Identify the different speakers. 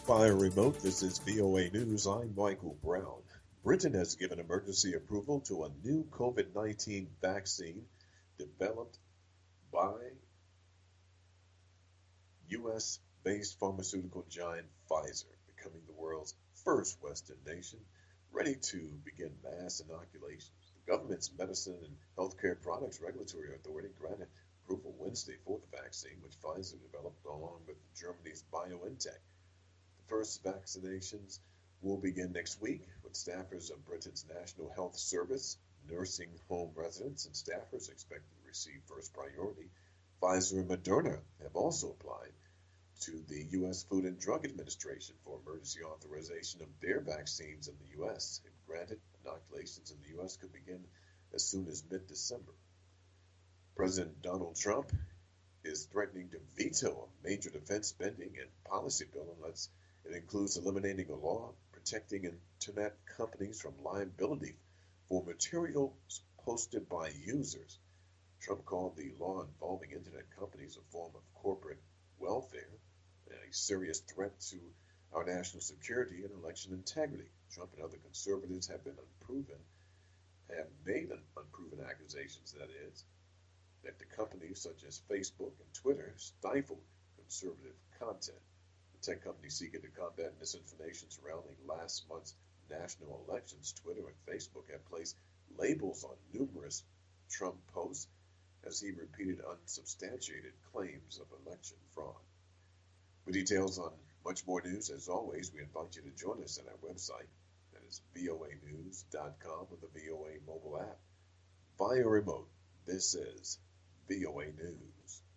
Speaker 1: Via remote, this is VOA News. I'm Michael Brown. Britain has given emergency approval to a new COVID 19 vaccine developed by U.S. based pharmaceutical giant Pfizer, becoming the world's first Western nation ready to begin mass inoculations. The government's Medicine and Healthcare Products Regulatory Authority granted approval Wednesday for the vaccine, which Pfizer developed along with Germany's BioNTech. The first vaccinations will begin next week with staffers of Britain's National Health Service, nursing home residents, and staffers expected to receive first priority. Pfizer and Moderna have also applied to the U.S. Food and Drug Administration for emergency authorization of their vaccines in the U.S. If granted, inoculations in the U.S. could begin as soon as mid December. President Donald Trump is threatening to veto a major defense spending and policy bill unless it includes eliminating a law protecting internet companies from liability for materials posted by users. Trump called the law involving internet companies a form of corporate welfare and a serious threat to our national security and election integrity. Trump and other conservatives have made unproven accusations, that is, that the companies such as Facebook and Twitter stifle conservative content. The tech companies seeking to combat misinformation surrounding last month's national elections, Twitter and Facebook have placed labels on numerous Trump posts as he repeated unsubstantiated claims of election fraud. For details on much more news, as always, we invite you to join us at our website, that is voanews.com, or the VOA mobile app. Via remote, this is VOA News.